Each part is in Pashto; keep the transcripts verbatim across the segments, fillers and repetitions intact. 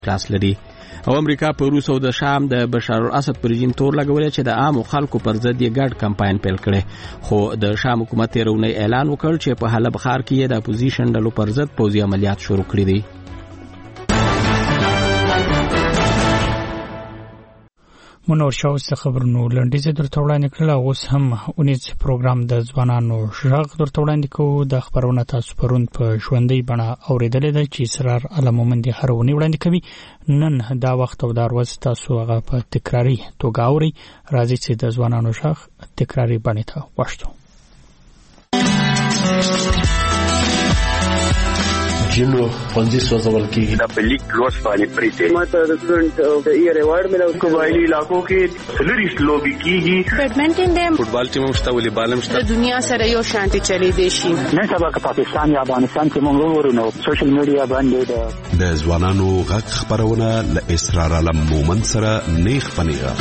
کلاس لري. او امریکا په روس او د شام د بشار الاسد پر رژیم تور لګولې چې د عام خلکو پر ضد یې ګډ کمپاین پیل کړي. خو د شام حکومت یې رونی اعلان وکړ چې په حلب ښار کې یې د اپوزیشن ډلو پر ضد پوځي عملیات شروع کړي دي. منور شاوس خبرونو لنډیزه درته وړاندې کړل. اوس هم اونیز پروګرام د ځوانانو ژغ درته وړاندې کوو. د خبرونه تاسو پرون په ژوندۍ بڼه اورېدلې ده چې اسرار علمومند هر ونی وړاندې کوي. نن دا وخت او دا ورځ تاسو هغه په تکراری توګه اورئ. راځئ چې د ځوانانو ژغ تکراری بڼې ته واشتو. جنو پنځه سوځول کېږي د پلیک لوس باندې پریته ماته د سټوډنټ د ای ریوارډ ملو قبایلی علاقو کې سلریس لوبي کېږي. بیډمنټن دیم فوټبال ټیم مشته ولې بالم شته. د دنیا سره یو شانتي چلی دی شي. نن سبا که پاکستان یا افغانستان کې موږ ورونو سوشل میډیا باندې د ځوانانو غږ خبرونه له اسرار علم مومن سره نیخ پنیغه.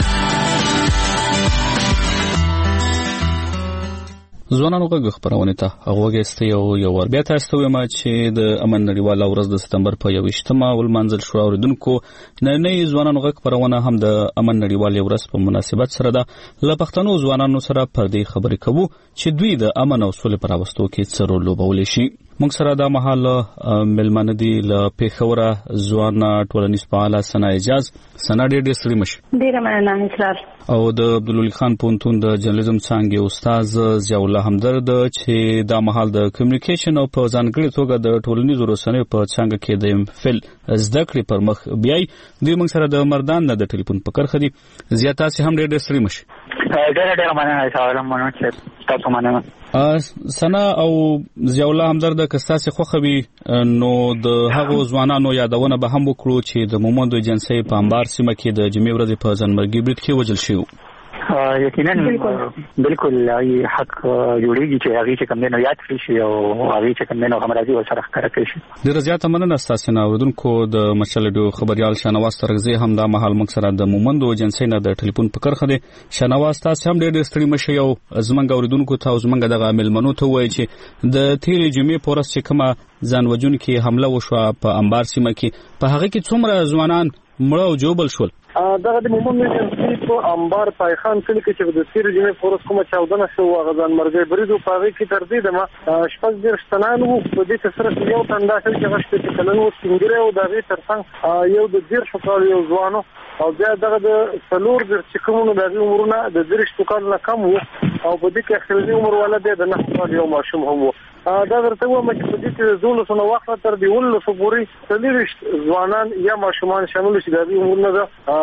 ځوانانو غږ خبرونه ته هغه وګسته یو یو ور بیا تاسو ته ما چې د امن نړیواله ورځ د سپتمبر په یوویشتمه ول منځل شو اوریدونکو نه نه ځوانانو غږ خبرونه هم د امن نړیواله ورځ په مناسبت سره ده. ل پښتنو ځوانانو سره پر دې خبرې کوو چې دوی د امن او سولې پر راوستو کې څه رول لوبولی شي. موږ سره دا مهال ملمنه دي ل پیښوره ځوان ټولنیز فعال سنا اجاز. سنا ډېر ډېر سړي مش ډېر مننه اسرار. او د عبدالولي خان پونتون د جرنالیزم څانګې استاد ضیاء الله همدرد چې دا مهال د کمیونیکیشن او په ځانګړي توګه د ټولنیزو رسنیو په څانګه کې د ام فل زده کړې پر مخ بیاي. دوی موږ سره د مردان نه د ټلیفون په کرخه دي. زیاته سي هم ډېر ډېر سړي مش ډېر ډېر مننه اسرار مونږ چې تاسو مننه. سنا او ضیاء الله همدرد که تاسو خوښوي نو د هغو ځوانانو یادونه به هم وکړو چې د مومند ایجنسی په انبار سیمه کې د جمعې ورځې په ځانمرګي برید کې وژل شوی. یقینا بالکل ای حق جوړیږي چې هغه چې کوم نه یاد کړی شي او هغه چې کوم نه همراضي ورسره ښکاره کړی شي. ډېر زیاته مننه تاسو نه اوریدونکو. د مشلډو خبريال شنواز ترغزي هم دا مهال موږ سره د مومند ایجنسی نه د ټلیفون په کرخه دي. شنواز تاسو هم ډېر ډېر ستړي مشه یو زمنګ اوریدونکو ته زمنګ دغه ملمنو ته وایي چې د تیرې جمعې پورس چې کومه ځان وجون کې حمله وشوه په انبار سیمه کې په هغه کې څومره ځوانان مړه او جوبل شول. دغه د مومند ایجنسی په انبار پایخان کلی کې چې د تیرې جمعې پورس کومه چاودنه شو هغه ځانمرګي برید په هغه کې تر دې دمه شپږ ډېر شتنان وو. په دې کې سره یو تندا چې هغه شپږ کلن وو سنگره او دغه ترڅنګ یو د ډېر شکار یو ځوانو او بیا دغه د سلور د چکمونو د عمرونه د ډېر شکار نه کم وو او په دې کې اخري عمر ولده د نه کال یو ماشوم هم وو. دا درته وایم چې په دې کې د دولسو نه وخت تر دی ولسو پورې څلور ځوانان یا ماشومان شامل شي د دې عمرونه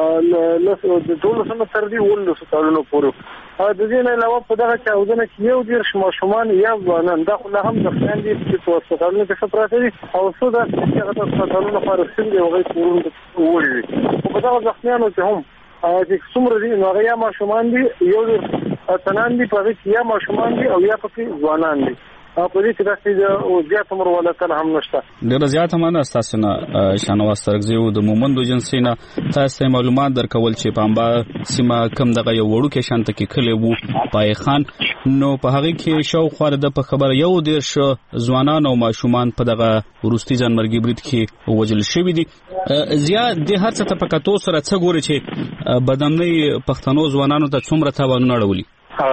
د دولسو نه تر دی ولسو کالونو پورې. د دې نه علاوه په دغه چاودنه کې یو ډېر ماشومان یا ځوانان دا خو هم د خاندي چې په هسپتالونو کې خبرات دي او څو د هغه هسپتالونو فارغ دي او غي کورونه وړي. په دغه ځخمیانو کې هم چې څومره دي نو هغه یا ماشومان دي یو تنان دي په دې یا ماشومان دي او یا په ځوانان دي. په دې کې د زیات عمر ولکن هم نشته. ډېر زیات مننه تاسو نه شانواز ترغزي د مومند ایجنسی نه تاسو معلومات درکول چې په انبار سیمه کم دغه یو وړو کې شانت کې کلی وو پای خان نو په هغه کې شاوخوا د په خبره یو ډېر شو ځوانان او ماشومان په دغه ورستي ځانمرګي برید کې وژل شوی دي. زیات د هر څه ته په کتو سره څه ګوري چې بدامنۍ پښتنو ځوانانو ته څومره تاوانونه اړولي.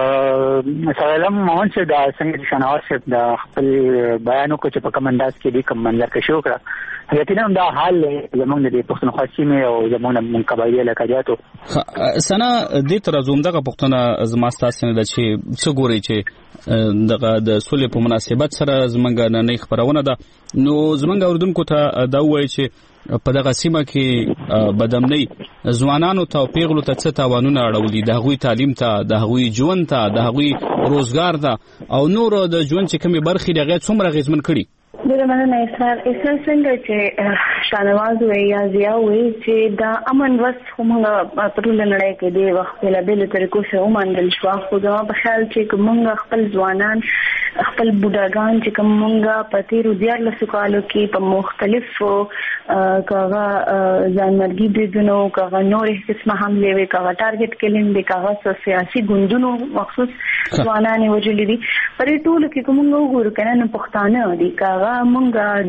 سلام مون چې دا څنګه شناوس د خپل بیانو کو چې په کوم انداز کې دې کوم منظر کې شو کړه یقینا دا حال زمونږ د پښتونخوا سیمې او زمونږ من قبایل علاقاتو سنا دې تر زوم دغه پښتون زما تاسو نه د چې څه ګوري چې دغه د سولې په مناسبت سره زمونږ نه خبرونه ده نو زمونږ اوردونکو ته دا وایي چې په دغه سیمه کې بدامنۍ ځوانانو ته پیغلو ته څه تاوانونه اړولي د هغوی تعلیم ته د هغوی ژوند ته د هغوی روزګار ته او نور د ژوند چې کومې برخې دغه څومره غیزمن کړي. ډېر مننه اسرار. اسرار څنګه چې شانواز وی یا ضیاء وی چې دا امن ورځ موږ په ټول نړۍ کې د وخت په بېلابېلو طریقو سره ومنل شو. خو زما په خیال چې موږ خپل ځوانان خپل بوډاګان چې کوم موږ په تیرو دیارلسو کالو کې په مختلفو کاغه ځانمرګي بریدونو کاغه نورې قسمه حملې وي کاغه ټارګټ کلین دي کاغه سیاسي ګوندونو مخصوص ځوانان وجلې دي. پر ټول کې کوم وګورو کنه پښتانه دي کاغه هغه مونږ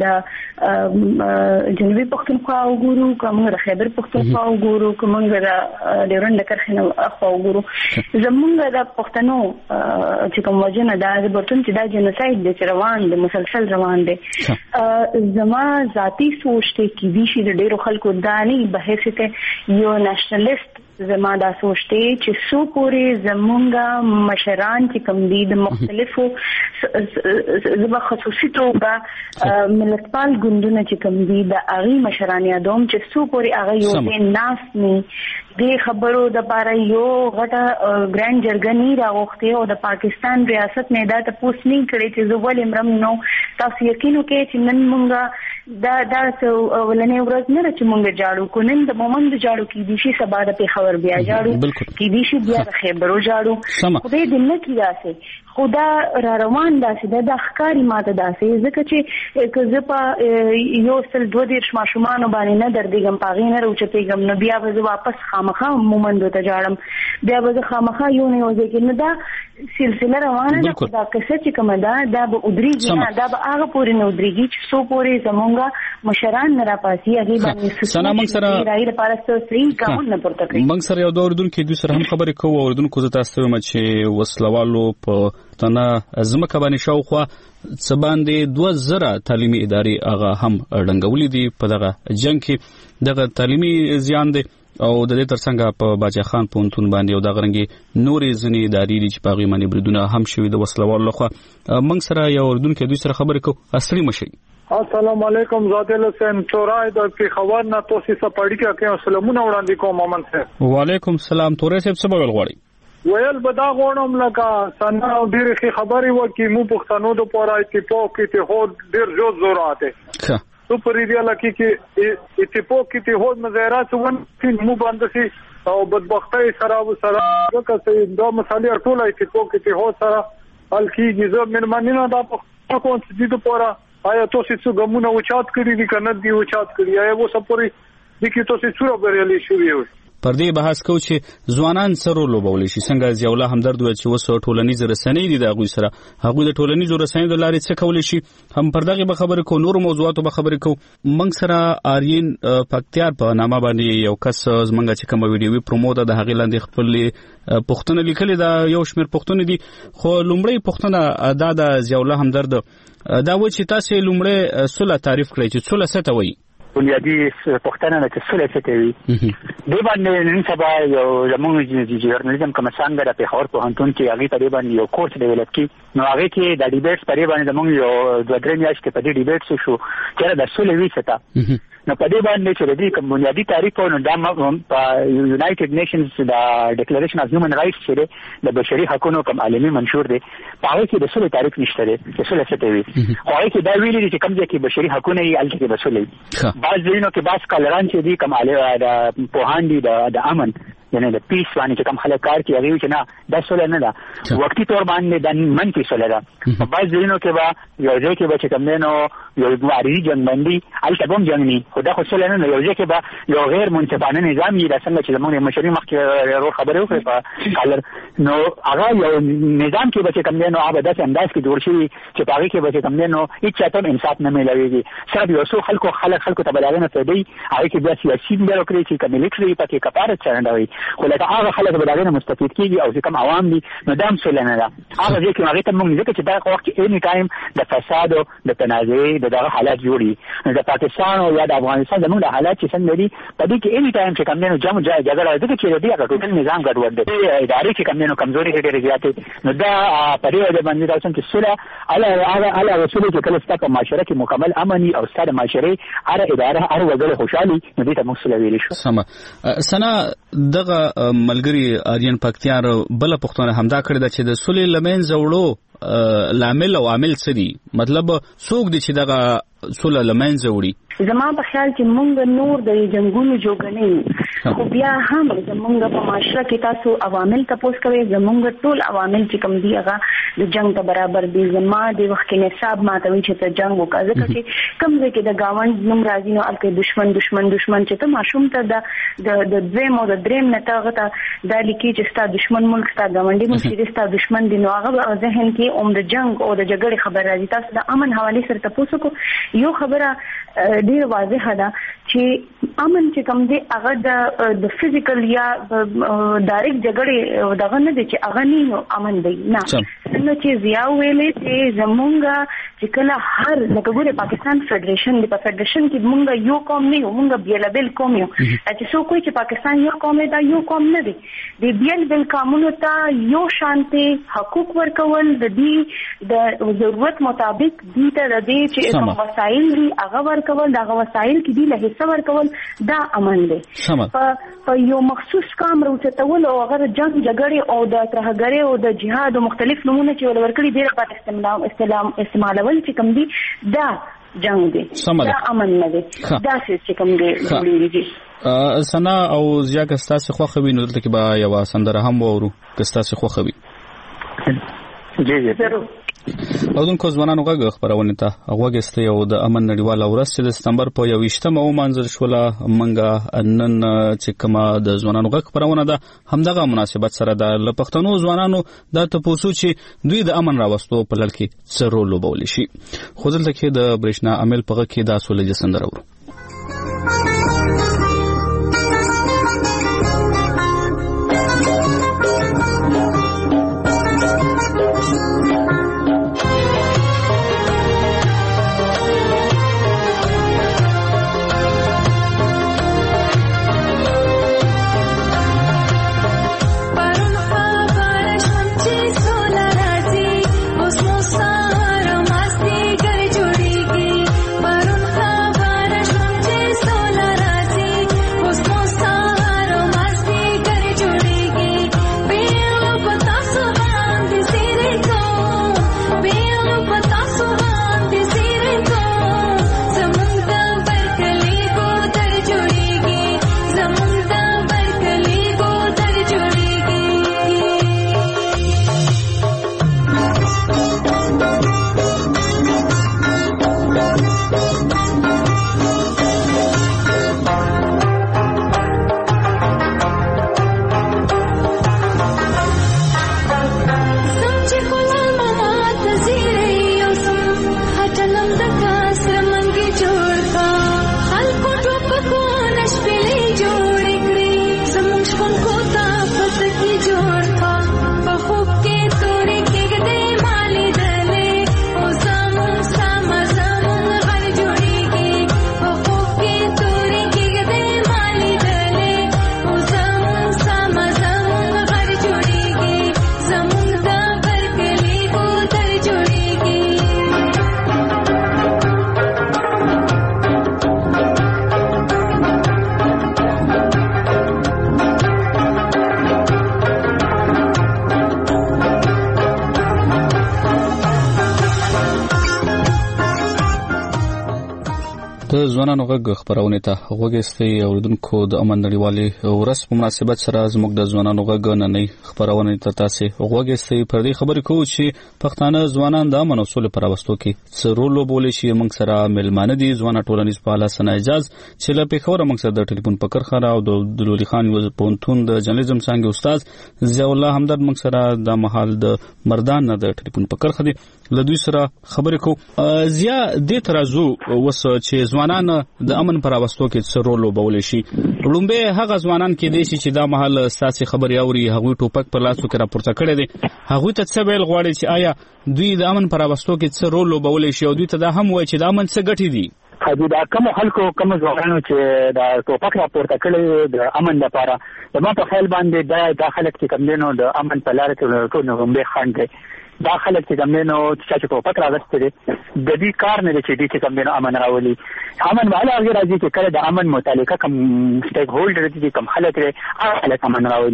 د جنوبي پښتونخوا وګورو کوم د خیبر پښتونخوا وګورو کوم د ډیورنډ کرخنه خوا وګورو زمونږ د پښتنو چې کوم وجنه د برتون چې د جنوساید د روان د مسلسل روان دي زما ذاتی سوچ ته کې دي چې د ډیرو خلکو دانی بحثه یو نېشنلیست زما دا سوچته چې سو پورې زمونږه مشران چې کوم دي د مختلفو زما خصوصي توګه ملتپال ګوندونه چې کوم دي د اغي مشران یادوم چې سو پورې هغه یو د ناس نه د خبرو د باره یو غټه ګرانډ جرګنی راغوښته او د پاکستان ریاست نه دا ته پوس نه کړی چې زوال امرم نو تاسو یقینو کې چې نن مونږه دا دا ولنې ورځ نه چې مونږ جاړو کو نن د مومند جاړو کې دي شي سبا د پیښور بیا جاړو کې دي شي بیا د خیبرو جاړو خدای دې نه کیداسه خدا را روان داسې د ښکاری ماته داسې ځکه چې که په یو سل دوه دیرش ماشومان باندې نه دردېږم پاغې نه راوچتېږم نو بیا به زه واپس خامخا مومندو ته جاړم بیا به زه خامخا یو نه یو ځای کې نو دا سلسله روانه ده دا کیسه چې کومه ده دا به ودرېږي نه دا به هغه پورې نه ودرېږي چې څو پورې زمونږ مشران نه راپاسي هغې باندې سنا موږ سره رایې لپاره څه صحیح ګامونه نه پورته کوي موږ سره یو دوه اورېدونکي دوی سره هم خبرې کوو اورېدونکو زه تاسو ته وایم چې وسلوالو په تنه ځمکه باندې شاوخوا څه باندې دوه زره تعلیمي ادارې هغه هم ډنګولې دي په دغه جنګ کې دغه تعلیمي زیان دی او د دې ترڅنګ په باچا خان پونتون باندې او د غرنګي نورې ځنې ادارې دي چې په هغې باندې بریدونه هم شوي د وسلوالو لخوا موږ سره یو اورېدونکی دوی سره خبرې کوو اصلي مشي السلام علیکم زادل حسین چورای د پیښور نه توسي سپاړی کې کوم سلامونه وړاندې کوم مومن صاحب وعلیکم السلام تورې صاحب څه بغل غواړي ویل بدا غوړم لکه سنا ډېر ښه خبري وکي مو پښتنو د پورای اتفاق کې ته هو ډېر جوړ زور آتے تو پر دې لکه کې اتفاق کې ته هو مظاهرات ون چې مو باندې سي او بدبختۍ سره سره که دا مسالې ټول اتفاق کې ته هو سره حل کیږي زه من مننه دا په کوم چې د پورا آیا تاسو څه ګمونه وچات کړی دي کنه دی وچات کړی آیا و سپوري د کی تاسو څوره بریالي شوی وي پر دې بحث کوو چې ځوانان سره لوبولې شي څنګه ضیاءالله همدرد وایي چې وسو ټولنیز رسنۍ دي د هغوی سره هغوی د ټولنیز رسنۍ د لارې څه کولی شي هم پر دغه به خبرې کوو نورو موضوعاتو به خبرې کوو موږ سره آرین پکتیار په نامه باندې یو کس زمونږ چې کومه ویډیوي پرومو ده د هغې لاندې خپل پوښتنه لیکلې ده یو شمېر پوښتنې دي خو لومړی پوښتنه دا د ضیاءالله همدرد دا و چې تاسو لومړی صلح تعریف کړئ چې صلح څه ته وایي بنیادی پښتنه نه چې صلح څه ته وایي دی باندې نن سبا یو زموږ د ژورنالیزم کوم څنګه د پیښور پوهنتون کې هغې په دې باندې یو کورس ډیولپ کړي نو هغې کې د ډیبیټس په دې باندې زموږ یو دوه درې میاشتې په دې ډیبیټس شو چې د صلح وي څه ته نو په دې باندې چې د دې کوم بنیادی تعریف نو دا په یونایټډ نیشنز د ډیکلریشن اف هیومن رائټس چې د بشري حقوقو کوم عالمي منشور دی په هغه کې د صلح تعریف نشته دی چې صلح څه ته وي خو هغه کې دا ویلي دي چې کوم ځای کې بشري حقوق نه وي هلته کې به صلح وي بعض ځایونو کې بعض کالران چې دي کوم د پوهان دي د امن یعنی د پیس باندې چې کوم خلک کار کوي هغه چې نه دا صلح نه ده وقتی طور باندې د منفي صلح ده په بعض ځایونو کې به یو ځای کې به چې کوم دی نو یو عارضي جنګبندي هلته به هم جنګ نه خو دا خو صلح نه ده یو ځای کې به یو غیر منصفانه نظام وي دا څنګه چې زموږ مشري مخکې ورو خبرې وکړې په کالر نو هغه یو نظام کې به چې کوم دی نو هغه داسې انداز کې جوړ شوي چې په هغې کې به چې کوم دی نو هېڅ چا ته هم انصاف نه میلاویږي صرف یو څو خلکو خلک خلکو ته به د هغې نه فایده وي هغې کې بیا سیاسي بیا وکړي چې که ملیټري پکې کفارت چلنډوي خو لکه هغه خلک به د هغې نه مستفید کېږي او چې کوم عوام دي نو دا هم صلح نه ده هغه ځای کې هغې ته موږ ځکه چې دا وخت کې اني ټایم د فساد او د تنازعې د دغه حالات جوړ وي نو د پاکستان او یا د افغانستان زموږ د حالات چې څنګه دي په دې کې اني ټایم چې کوم دی نو جنګ جګړه ځکه چې د دې هغه ټوټل نظام ګډوډ دی ادارې چې کوم دی نو کمزوري ډېرې زیاتې نو دا په دې وجه باندې دا چې صلح هغه هغه رسول چې کله ستا په معاشره کې مکمل امني او ستا د معاشرې هر اداره هر وګړی خوشحالي نو دې ته موږ صلح ویلی شو سمه سنا دغه ملګری آرین پکتیار بل پښتنه همدا کړی دا چې د صلح لمن زوړو لامل او عامل څه دي مطلب څوک دي چې دغه سوله لمنځه وړي. زما په خیال چې مونږ نور د جنگونو جوړګنې خو بیا هم زمونږ په معاشره کې تاسو عوامل تاسو کوي زمونږ ټول عوامل چې کوم دي هغه د جنگ ته برابر دي. زما د وخت کې نصاب ماته وی چې ته جنگ وکړه ځکه چې کوم ځای کې د گاوند نوم راځي نو الکه دشمن دشمن دشمن چې ته ماشوم ته د د دویم او د دریم نه تاغه ته د لیکي چې ستا دشمن ملک ستا گاونډي ملک چې ستا دشمن دي نو هغه ذهن کې اوم د جنگ او د جګړې خبر راځي. تاسو د امن حواله سره تاسو کو یو خبره ډیر واضحه ده چې امن چې کوم دی هغه د فزیکل یا ډایرکټ جګړې دغه نه دي چې هغه نه نو امن دی نه. څنګه چې زیا ویلې چې زمونږ چې کله هر لکه ګوره پاکستان فدریشن دی په فدریشن کې مونږ یو قوم نه یو مونږ بیل بیل قوم یو چې څو کوئی چې پاکستان یو قوم دی یو قوم نه دی د بیل بیل قانونو ته یو شانتي حقوق ورکول د دې د ضرورت مطابق دي ته د دې چې کوم وسایل دي هغه ورکول دغه وسایل کې دي له حصہ ورکول دا امن دی. په یو مخصوص کام راوچتول او هغه جنگ جګړې او د ترهګرۍ او د جهاد او مختلف نمونه چې ول ورکړي ډیر په استعمال استعمال استعمالول چې کوم دي دا جنگ دی دا امن نه دی دا چې کوم دی جوړیږي. سنا او زیا کستا څخه خو خوي نو دلته کې با یو سندره هم وورو کستا څخه خو خوي جی جی ضرور. او دونکو ځوانانو غږ خبرونه ته غوږسته یو د امن نړیواله ورځ چې د سپتمبر په یوویشتمه ومانځل شوله منګه نن چې کومه د ځوانانو غږ خبرونه ده همدغه مناسبت سره د پښتنو ځوانانو د تاسو چې دوی د امن راوستو په لړ کې څه رول لوبولی شي. خو دلته کې د برېښنا عمل په غږ کې د سولې سندره ورو. ځوانانو غږ خبرونه ته غوږستي اوردونکو د امن نړیوالې ورځ په مناسبت سره زموږ د ځوانانو غږ نن خبرونه ته تاسو غوږستي پر دې خبرې کوو چې پښتانه ځوانان د امن او سولې پر واستو کې څه رول لوبولی شي. موږ سره ملمانه دي ځوان ټولنیز فعال سنا اجازه چې له پیښور موږ سره د ټلیفون پکر خره او د دلولي خان یو پونتون د جرنالیزم څنګه استاد ضیاء الله همدرد موږ سره د محل د مردان نه د ټلیفون پکر خدي له دوی سره خبرې کوو. ضیاء دې ترازو وس چې ځوانان د امن پر واستو کې څه رول لوبولی شي. لومبه هغه ځوانان کې دي چې دا محل ساسي خبري اوري هغه ټوپک پر لاسو کې راپورته کړي دي هغه ته څه ویل غواړي چې آیا دوی د امن پر واستو کې څه رول لوبولی شي او دوی ته دا هم وایي چې د امن څه ګټي دي. حاجی دا کوم خلکو کوم ځوانانو چې دا ټوپک راپورته کړي د امن لپاره د ما په خیال باندې دا داخله کې کوم دینو د امن په لار کې ټول لومبه خان دی دا خلک چې کمنو چې ټوپک راغستې د دې کار نه چې دې چې کمنو امن راولي. امن والا هغه راځي چې کله د امن متعلقه کوم سټیک هولډر دي کوم خلک لري هغه خلک امن راولي.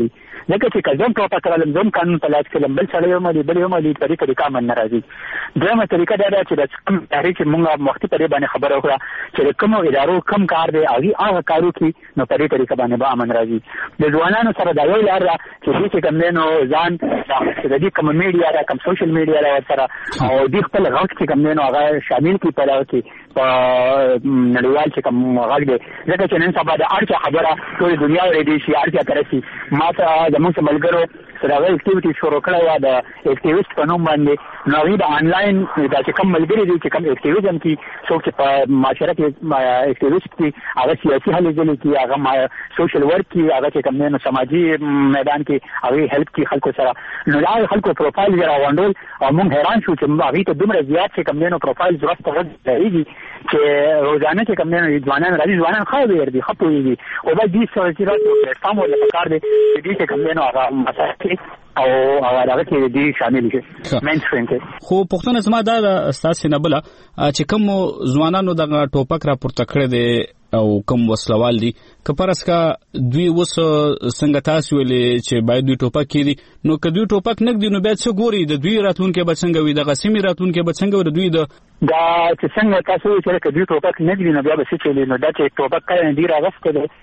لکه چې کزم ټوپک کړم زم قانون په لاس کې بل سره یو ملي بل یو ملي طریقه د کار نه راځي. دغه طریقه دا چې د کوم تاریخ موږ وختي په دې باندې خبره وکړه چې کوم ادارو کم کار دی هغه هغه کارو کې نو په دې طریقه باندې به امن راځي. د ځوانانو سره دا یو لار چې دې کوم نه ځان د دې کوم میډیا را کوم سوشل میډیا را سره او دې خپل غږ چې کوم نه هغه شامل کی په لاره کې په نړیوال چې کوم غږ دی ځکه چې نن سبا د اړتیا خبره ټول دنیا ورې شي اړتیا ترسي ما ته د موږ ملګرو سره غوښتل اکټیویټي شروع کړو یا د اکټیویسټ په نوم باندې نو غي د انلاین د چې کوم ملګری دي چې کوم اکټیویزم کې څوک چې په معاشره کې اکټیویسټ دي هغه سیاسي هلې ځلې کې هغه سوشل ورک کې هغه چې کوم نه سماجی میدان کې هغه هیلپ کې خلکو سره نو دا خلکو پروفایل یې راوندل او موږ حیران شو چې هغه ته دومره زیات چې کوم نه پروفایل ضرورت راځي چې روزانه چې کوم نه ځوانان راځي ځوانان خو به وردي خپويږي او به دې سره چې راځي پلیټ فارم ولا کار دی دې چې کوم نه هغه مسایل او هغه کې دې شامل شي مینستریم کې. خو پښتون زما دا اساس نه بل چې کوم ځوانانو دغه ټوپک را پورته کړی دی او کوم وسلوال دي کپرس کا دوی وس څنګه تاسو ویلې چې باید دوی ټوپک کړي نو که دوی ټوپک نک دي نو بیا څه ګوري د دوی راتلونکو به څنګه وي د غسیمي راتلونکو به څنګه ور دوی د دا چې څنګه تاسو چې دوی ټوپک نک دي نو بیا به څه چلی نو دا چې ټوپک کړي دی راغسته ده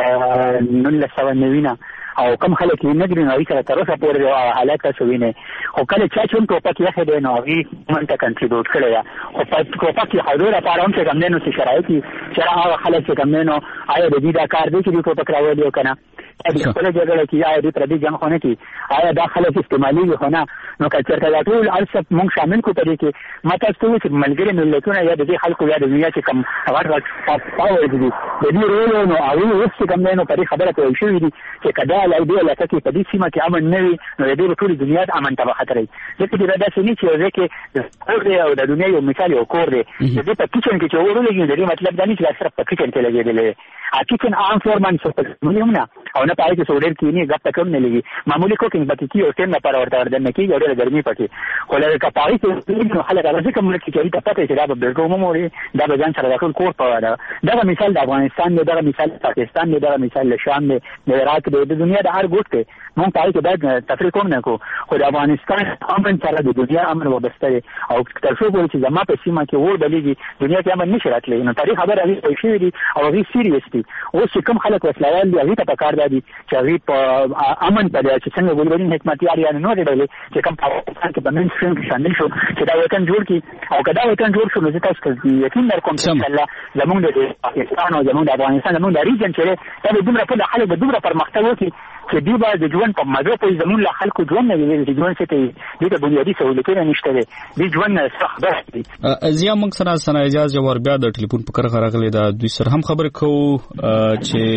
د نن سبا نوینا او کم خلک یې نه ګرځي نو هیڅ تر اوسه پورې حالات تاسو وینئ خو کله چې څون ټوپک یې خدای نو هغه مونږ ته کنټریبیوټ کړی یا خو په ټوپک یې حضور لپاره هم چې کوم نه نو شرایط چې هغه خلک چې کوم نه آیا د دې دا کار دی چې ټوپک راوړي او کنه د خپل جګړه کې آیا د پردي جنگ خونه کې آیا دا خلک استعمالي خونه نو کچرته دا ټول ارسب مونږ شامل کو پدې کې ماته څه چې ملګری ملتونه یا د دې خلکو یا د دنیا چې کوم هغه پاور دي د دې رول نو هغه وسته کوم نه پرې خبره کوي شو دي چې کدا لای دی لکه چې په دې سیمه کې امن نه وي نو د دې ټول دنیا د امن ته خطر دی ځکه دا څه نه چې ځکه کور دی او د دنیا یو مثال یو کور دی د دې په کچن کې چې ورولېږي د دې مطلب دا نه چې صرف په کچن کې لګېدل ا کچن عام فورمان څه په مونږ نه او نه پای کې سوډر کې نه غټ کم نه لګي معمولی کوکینګ پکې کې او ټیم لپاره ورته ورته نه کې ډېر ګرمي پکې خو لکه پای کې نو خلک راځي کوم کې چې دا پته چې دا به ډېر موري دا به ځان سره داخل کور په دا دا مثال د افغانستان دی دا مثال پاکستان دی دا مثال شام دی د عراق دی د دنیا د هر ګوټ کې مونږ پای کې باید تفریق کوم نه کو خو د افغانستان امن سره د دنیا امن وابسته او تر څو پورې چې زما په سیمه کې ور بلېږي دنیا کې امن نشي راتلی نو تاریخ خبر هغه شي دي او هغه سیریس دي اوس چې کوم خلک وسلوال دي هغه ته پکار دي چې هغه په امن په دې چې څنګه ګلبرین حکمتیار یا نو ډېرلې چې کوم پاکستان کې په من سټریم کې شامل شو چې دا وطن جوړ کی او کدا وطن جوړ شو نو تاسو ته یقین درکوم چې الله زمونږ د پاکستان او زمونږ د افغانستان زمونږ د ریجن چې دا دومره په خلک د دومره پرمختګ وکړي چې دی به د ژوند په مزه په زمون له خلکو ژوند نه ویل چې ژوند څه ته د بنیادی سہولتونه نشته دي د ژوند نه سخت دی. زیا موږ سره سنا اجازه جوړ بیا د ټلیفون په کار راغلی دا دوی سره هم خبرې کوو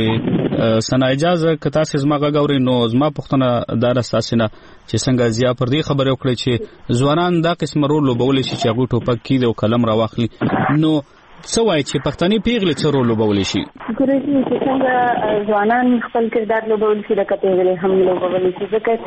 چې سنا اجازه کتا سه زما غاوري نو زما پښتنه دار اساسینه چې څنګه زیا پر دې خبرې وکړي چې ځوانان دا قسم رول لوبول شي چې هغه ټوپک کید او قلم راواخلي نو څه وایي چې پښتني پیغلې څه رول لوبول شي ګورې چې څنګه ځوانان خپل کردار لوبول شي د کتهغلې هم لوبول شي ځکه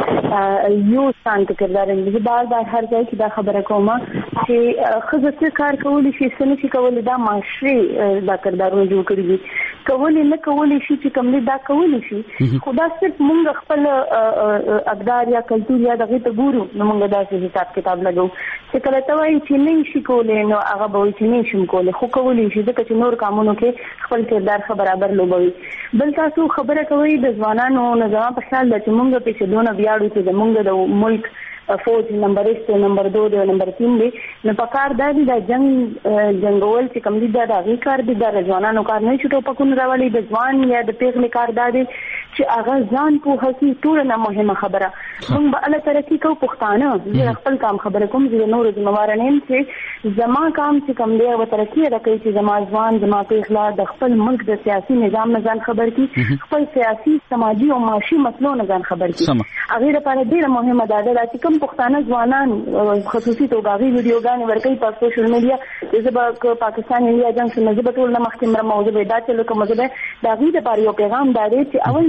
چې یو شانت کردار دې بار بار هر ځای کې دا خبره کومه چې خزه کار کولی شي څنګه چې کولی دا معاشري دا کردارونه جوړ کړی دي کولی نه کولی شي چې کوم دا کولی شي خدا صرف موږ خپل اقدار یا کلتور یا دغه ته ګورو نو موږ دا حساب کتاب لګو چې کله ته وایي چې نه شي کولای نو هغه به وایي چې نه شم کولای خو کولی شي ځکه چې نور کارونو کې خپل کردار خبر برابر لوبوي بل تاسو خبره کوي د ځوانانو نظام په خیال د چې موږ په څه دونه بیاړو چې موږ د ملک فوج نمبر ایک نمبر دو دی نمبر تین دی نو په کار د دې جنگ جنگول چې کوم دي دا د کار دي د ځوانانو کار نه شټو پکون راولي د ځوان یا د پیغلې کار دادي چې هغه ځان په هڅه ټول نه مهمه خبره موږ به الله ترقی کو پښتانه زه خپل کام خبره کوم زه نور ذمہوار نه یم چې زما کام چې کوم دی او ترقی راکړي چې زما ځوان زما پیغله د خپل ملک د سیاسي نظام نه ځان خبر کی خپل سیاسي سماجی او معاشي مسلو نه ځان خبر کی هغه لپاره ډیره مهمه ده چې کوم پښتانه ځوانان خصوصي توګه ویډیوګانې ورکوي په سوشل میډیا چې به پاکستان انډیا جنگ څخه نه ټول نه مخکې مرمه او د دا چې لکه مزه دا غي د پاره یو پیغام دا دی چې اول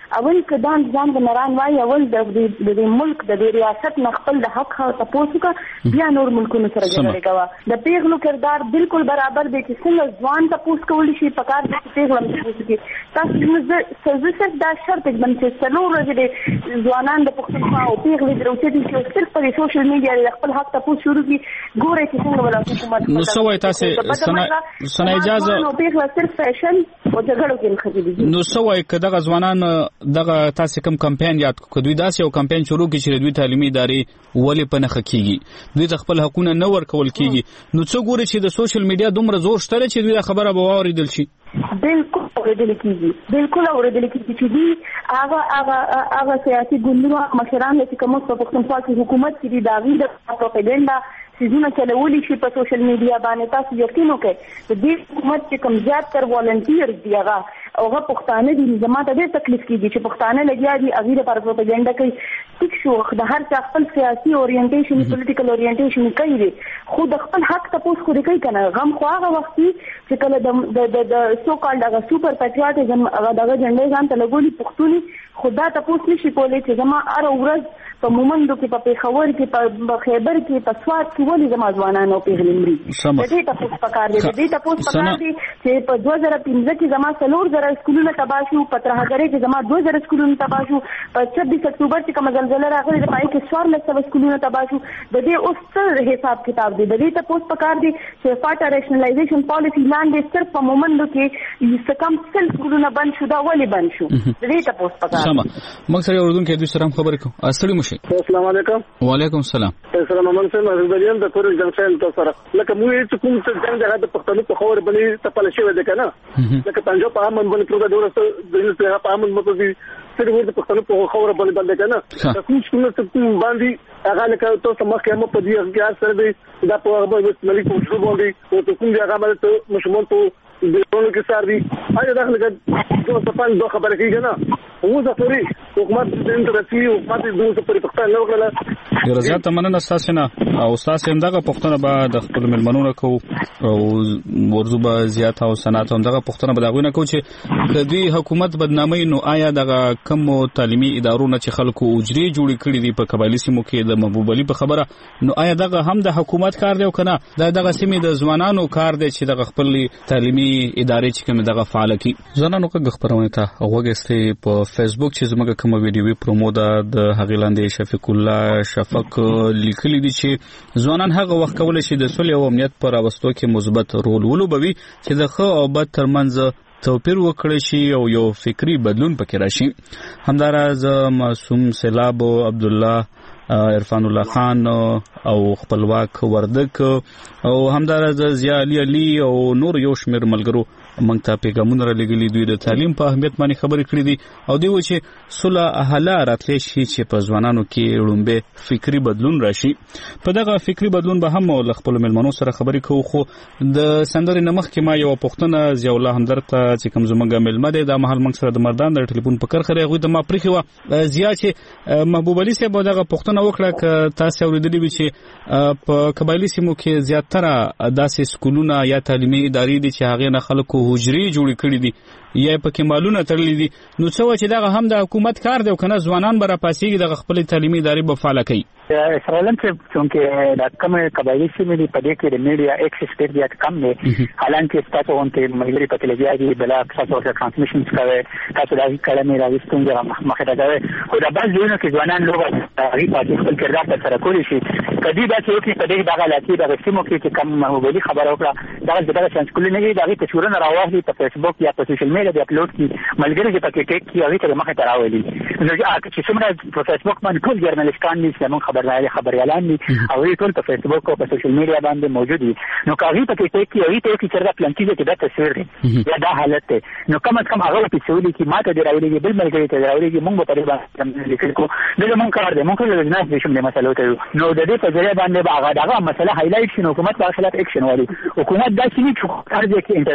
اول کدان ځان د نران وای اول د د ملک د ریاست نخپل د حق تاسو کا بیا نور ملکونو سره جوړه کوا د پیغلو کردار بالکل برابر دی چې څنګه ځوان تاسو کول شي پکار د پیغلو تاسو کې تاسو زه صرف دا شرط एकदम چې څلور ورځې ځوانان د پښتونخوا او پیغلو دروته دي چې صرف په سوشل میډیا د خپل حق تاسو شروع کی ګوره چې څنګه ولا حکومت نو سوای تاسو سنا اجازه نو پیغله صرف فیشن او جګړو کې خدي نو سوای کداغه ځوانان دغه تاسو کوم کمپاین یاد کو دوی داسې یو کمپاین شروع کړي چې دوی تعلیمي ادارې ولې په نخ کیږي دوی خپل حقونه نه ورکول کیږي نو څو ګوري چې د سوشل میډیا دومره زور شته چې دوی خبره به واوریدل شي بالکل اوریدل کیږي بالکل اوریدل کیږي چې دوی هغه هغه هغه سیاسي ګوندونو مشران چې کوم په پښتونخوا کې حکومت کې د داغي د پروپاګاندا سيزونه چلولي شي په سوشل میډیا باندې تاسو یقین وکړئ چې د حکومت چې کوم زیات تر والنټیر دی هغه اوغه پښتانه دي زماته ډېر تکلیف کیږي چې پښتانه لګیا دي اغه د پروپاګاندا کوي ټیک شو د هر څه خپل سیاسي اورینټیشن پولیټیکل اورینټیشن کوي خو د خپل حق تاسو خو دې کوي کنه غم خو هغه وخت چې کله د د سو کال دغه سوپر پیټریاټیزم هغه دغه جنډې ځان ته لګولي پښتوني خدا تاسو نشي کولای چې زما هر ورځ په مومندو کې په پیښور کې په خیبر کې په سواد کې ولې زما ځوانانو پیغلمري د دې تاسو پکار دي د دې تاسو پکار دي چې په دوه زره پنځه کې زما څلور زره سکولونه تباه شو په ترهګری کې زما دوه زره سکولونه تباه شو په چھبیس اکتوبر چې کوم زلزلہ راغلی د پای کې څوار لس سکولونه تباه شو د دې اوس څه حساب کتاب دی د دې تاسو پکار دي چې فاټا ریشنلایزیشن پالیسی لاندې صرف په مومندو کې یو کم سل سکولونه بند شو دا ولې بند شو د دې تاسو پکار دي موږ سره اردن کې دوی سره خبرې کوو اصلي السلام علیکم وعلیکم السلام السلام علیکم زبریان د پروژې جنسن تاسو سره لکه موږ چې کوم څه څنګه د پښتنو په خبر باندې تپل شوی دی کنه لکه پنځه په امن باندې پروګرام ورسته د په امن مته دي چې ورته پښتنو په خبر باندې باندې کنه کوم څه باندې هغه لکه تاسو مخکې مو په دې کې سره دی دا په هغه ملي کوم باندې او ته کوم دی هغه باندې مشمول ته د ټولو کې سار دي اې دا څنګه دوه صفان دوه خبرې کیږي نه هو ځفوري حکومت د انټرسی حکومت د دوه صفري پښتون نه وکړه ډیر زیات مننه تاسو نه او تاسو هم دغه پښتنه به د خپل ملمنونو کو او ورزو به زیات او صنعت هم دغه پښتنه به دغه نه کو چې کدی حکومت بدنامي نو آیا دغه کم تعلیمي ادارو نه چې خلکو اجري جوړ کړي دي په قبایلی سیمو کې د محبوب علي په خبره نو آیا دغه هم د حکومت کار دی او کنه دا دغه سیمې د ځوانانو کار دی چې دغه خپل تعلیمي ادارې چې کوم دغه فعال کی ځانانو کې خبرونه ته وګورئ په فیسبوک چې زموږ کوم ویډیو پرومو ده د هغیلاندې شفیق الله شفق لیکلي دي چې ځوانان هغه وخت کول شي د صلح او امنیت پر اوستو کې مثبت رول ولوبوي چې د خو او بد ترمنځ توپیر وکړي شي او یو فکری بدلون پکې راشي همدارز معصوم سیلاب عبد الله عرفان الله خان او خپلواک وردک او همدارز ضیاء علي علي او نور یو شمیر ملګرو موږ ته پیغامونه را لګلي دوی د تعلیم په اهمیت باندې خبرې کړې دي او دوی و چې صلح اهله راتلی شي چې په ځوانانو کې لومبه فکری بدلون راشي په دغه فکری بدلون به هم ول خپل ملمنو سره خبرې کوو خو د سندرې نمخ کې ما یو پښتنه ضیاء الله همدرد ته چې کوم زمونږ ملمه دی د محل موږ سره د مردان د ټلیفون په کار خره غوي د ما پرخي و ضیاء چې محبوب علي صاحب دغه پښتنه وکړه ک تاسو اوریدلی وي چې په قبایلی سیمو کې زیاتره داسې سکولونه یا تعلیمي ادارې دي چې هغه نه خلکو حجري جوړ کړي دي یا پکې مالونه تړلې دي نو څه چې دغه هم د حکومت کار دی کنه ځوانان برا پاسيږي د خپل تعلیمي ادارې په فعال کوي اسرائیل چې چونکه د کوم قبایلی سیمې دی په دې کې د میډیا ایکسس ډېر زیات کم دی حالانکه تاسو اونته ملګری په تلویزیون کې بلا تاسو سره ټرانسمیشنز کوي تاسو د کلمې راوستون د مخه راځي خو د بعض ځایونو کې ځوانان لوګي په پاتې خپل کردار په سره کولی شي کدی دا چې یو په دې دغه لاتی د سیمو کې چې کم محبوبي خبره وکړه دا د دغه څنګه نه دی دغه تصویرونه راوړي په فیسبوک یا په سوشل میډیا د اپلوډ کی ملګری چې پکې ټیک کی هغه ته مخه تراولي نو چې څومره په فیسبوک باندې ټول ژورنالیستان دي چې موږ خبرلاري خبريالان دي او ټول په فیسبوک او په سوشل میډیا باندې موجود دي نو کاغي پکې ټیک کی هغه ته چې څنګه پلان کیږي چې دا تصویر دی یا دا حالت دی نو کوم کم هغه په سوالي کې ماته دی راولي بل ملګری ته راولي موږ په دې باندې لیکل کو دا موږ کار دی موږ له ناس دې شوم د مسلو ته نو د دې په ځای باندې هغه دغه مسله هایلایټ شي حکومت په خلاف اکشن وایي حکومت دا چې کار دی کې انټرونشن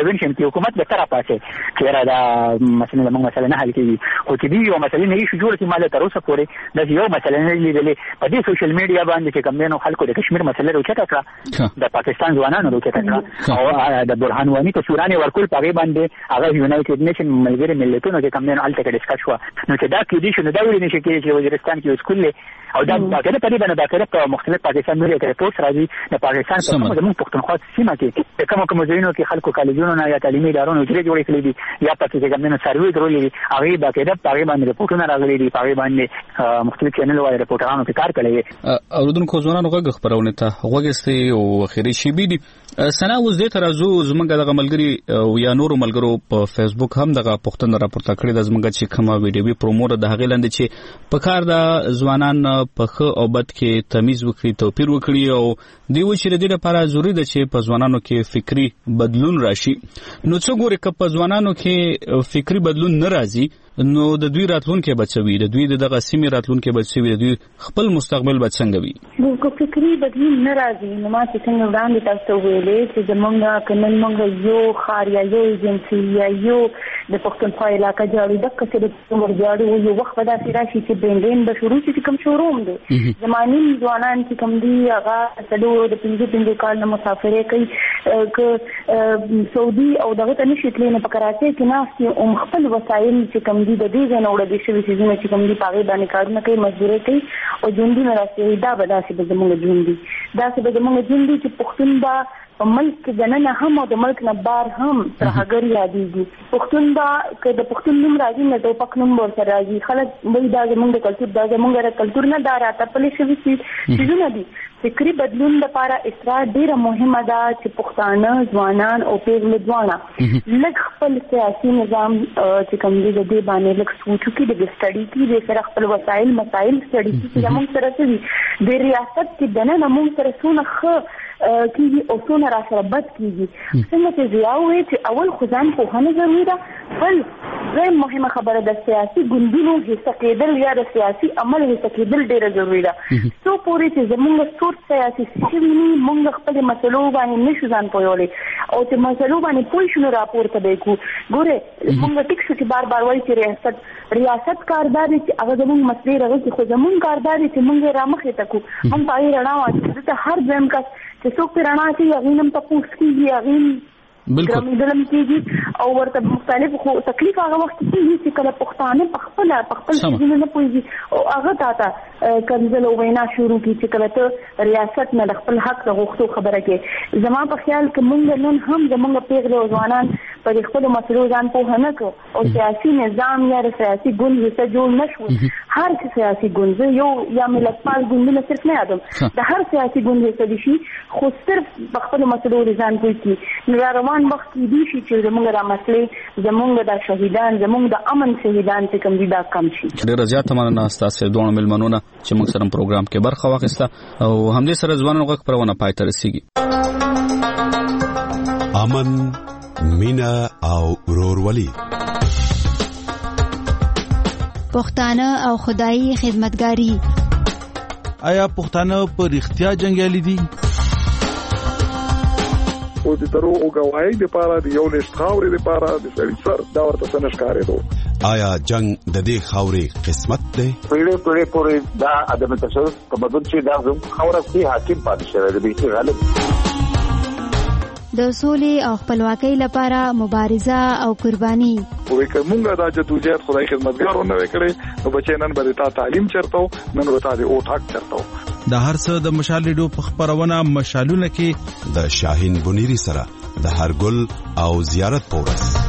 چې حکومت به طرف پاتې چې را دا مثلا موږ مسله نه حل کیږي او چې دی یو مسله نه شي جوړه چې مال تر اوسه پورې د یو مسله نه لیدلې په دې سوشل میډیا باندې چې کوم نو خلکو د کشمیر مسله روچته کړه د پاکستان ځوانانو روچته کړه او د برهان وانی ته سورانه ورکول په باندې هغه یونایټډ نیشن ملګری ملتونو کې کوم نو الته کې ډسکس شو نو چې دا کې دي شنو دا ویل نشي کېږي چې وزیرستان کې سکول او دا دا کله په دې باندې دا کله په مختلف پاکستان میډیا کې رپورټ راځي د پاکستان په کومه زموږ پښتونخوا سیمه کې کوم کوم ځایونو کې خلکو کالجونو نه یا تعلیمي ادارو جوړې جوړې کړې دي یا پکې چې کوم نو سروي درولې دي هغه دا کله په هغه باندې رپورټونه راغلي دي په هغه باندې مختلف چینل او رپورټرانو په کار کړی اوردونکو ځوانانو غږ خبرونه ته غوږستي او اخیری شی بي دي سنا اوس دې ترازو زمونږ دغه ملګری او یا نورو ملګرو په فیسبوک هم دغه پښتون راپورته کړی د زمونږ چې کومه ویډیو پروموټ د هغه لاندې چې په کار د ځوانان په خو او بد کې تمیز وکړي توپیر وکړي او دیو چې د دې لپاره ضروری ده چې په ځوانانو کې فکری بدلون راشي نو څو ګوري ک په ځوانانو کې فکری بدلون ناراضي نو د دوی راتلونکي بچوي د دوی دغه سیمه راتلونکي بچوي د دوی خپل مستقبل بچنګوي نو کو فکری بدلون ناراضي نو ما چې څنګه وړاندې تاسو ویلې چې زمونږ کنن مونږ یو خار یا یو ایجنسی یا یو د پښتونخوا علاقې جوړې د کسې د څومره جوړې یو وخت ودا سي راشي چې بندین به شروع شي کوم شروع دي زماني ځوانان چې کوم دي هغه سلو د پنځه پنځه کال نه مسافرې کوي ک سعودي او دغه ته نشي تللی نه په کراچۍ کې ناستي او خپل وسایل چې کوم دي د دې نه وړاندې شوی چې چې کوم دي پاغي باندې کارونه کوي مزدوري کوي او ژوندۍ نه راځي دا به داسې به زموږ ژوندۍ داسې به زموږ ژوندۍ چې پښتون با په ملک کې دنه هم او د ملک نه بار هم ترهګر یادېږي پښتون با که د پښتون نوم راځي نه د پښتون نوم ورته راځي خلک وایي دا زموږ د کلتور دا زموږ د کلتور نه دا راته پلي شوي څیزونه دي فکری بدلون لپاره اصرار ډیره مهمه ده چې پښتانه ځوانان او پیغله ځوانان لږ خپل سیاسي نظام چې کوم دی د دې باندې لږ سوچ وکړي د سټډي کې د سره خپل وسایل مسایل سټډي کې زموږ سره څه د ریاست کې دنه موږ سره څونه ښه کیږي او څونه را سره بد کیږي څنګه چې زیاوي چې اول خو ځان په هنه ضروري ده بل زم مهمه خبره د سیاسي ګوندونو هڅه کېدل یا د سیاسي عمل هڅه کېدل ډیره ضروري ده څو پورې چې زموږ څور سیاسي سیمې موږ خپل مسلو باندې نشو ځان پوهولې او چې مسلو باندې پوه شو راپورته به کو ګوره موږ ټیک شو چې بار بار وایي چې ریاست ریاست کاردار چې هغه زموږ مسلې راغلي خو زموږ کاردار چې موږ رامخې تکو هم پای رڼا واچو ته هر ځم کس چې څوک رڼا کوي هغه نن په پوښت کېږي هغه بالکل ګرامي کېږي او ورته مختلف خو تکلیف هغه وخت کېږي چې کله پښتانه په خپل په خپل ځینې نه پوهېږي او هغه تاته کنځل او وینا شروع کړي چې کله ته ریاست نه د خپل حق د غوښتو خبره کې زما په خیال کې موږ نن هم زموږ پیغله او ځوانان پر خپل مسلو ځان پوه نه کړو او سیاسي نظام یا سیاسي ګوند هیڅ جوړ نشو هر سیاسي ګوند یو یا ملتپال ګوند نه صرف نه یادم د هر سیاسي ګوند هیڅ شي خو صرف په خپل مسلو ځان پوه کړي نو روان وخت دي چې زموږ را مسلې زموږ د شهیدان زموږ د امن شهیدان چې کوم دي دا کم شي ډېر زیات مننه تاسو دوه ملمنونه چې موږ سره پروګرام کې برخه واخیسته او همدې سره ځوانانو غږ پرونه پای ته رسیږي امن مینا او ورورولي پښتانه او خدای خدمتګاری آیا پښتانه په اړتیا جنگیالي دي او د درو او غواړي د پاره د یو لښت خاورې د پاره د سړي سر دا ورته څنګه ښکارې دو آیا جنگ د دې خاورې قسمت ده پیړې پیړې پورې دا ادم تصوف تمدن چې دا زم خاورې په حاکم پاتې شوی دی به غالب د سولې او خپلواکۍ لپاره مبارزه او قرباني وې کومه دا چې توجیهات خدای خدمتګارونه وکړي نو بچی نن به تا تعلیم چرته نن به تا د او ټاک چرته د هر څه د مشال ډیو په خبرونه مشالونه کې د شاهین بنيري سره د هر ګل او زیارت پورس